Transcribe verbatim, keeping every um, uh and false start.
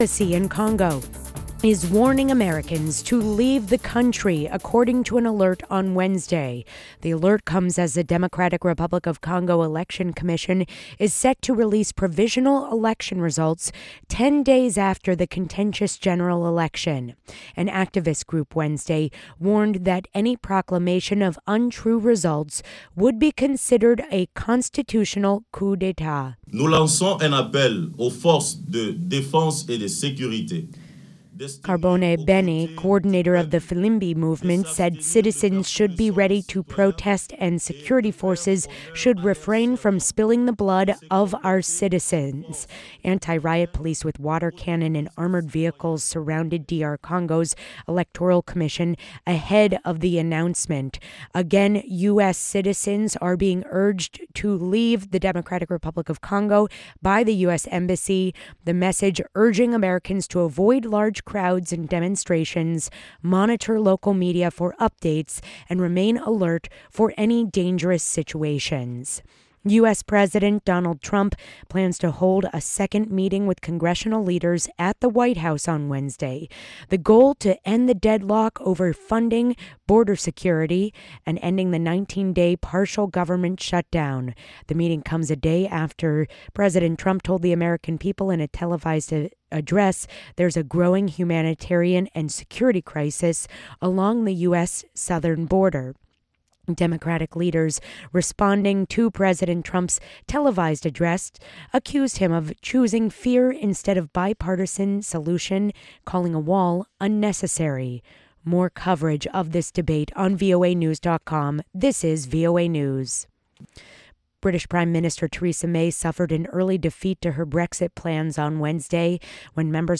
Embassy in Congo is warning Americans to leave the country, according to an alert on Wednesday. The alert comes as the Democratic Republic of Congo Election Commission is set to release provisional election results ten days after the contentious general election. An activist group Wednesday warned that any proclamation of untrue results would be considered a constitutional coup d'etat. Nous lançons un appel aux forces de défense et de sécurité. Carbone Benny, coordinator of the Filimbi movement, said citizens should be ready to protest and security forces should refrain from spilling the blood of our citizens. Anti-riot police with water cannon and armored vehicles surrounded D R Congo's Electoral Commission ahead of the announcement. Again, U S citizens are being urged to leave the Democratic Republic of Congo by the U S Embassy. The message urging Americans to avoid large crowds and demonstrations, monitor local media for updates, and remain alert for any dangerous situations. U S. President Donald Trump plans to hold a second meeting with congressional leaders at the White House on Wednesday. The goal to end the deadlock over funding, border security, and ending the nineteen-day partial government shutdown. The meeting comes a day after President Trump told the American people in a televised address there's a growing humanitarian and security crisis along the U S southern border. Democratic leaders responding to President Trump's televised address accused him of choosing fear instead of bipartisan solution, calling a wall unnecessary. More coverage of this debate on V O A news dot com. This is V O A News. British Prime Minister Theresa May suffered an early defeat to her Brexit plans on Wednesday when members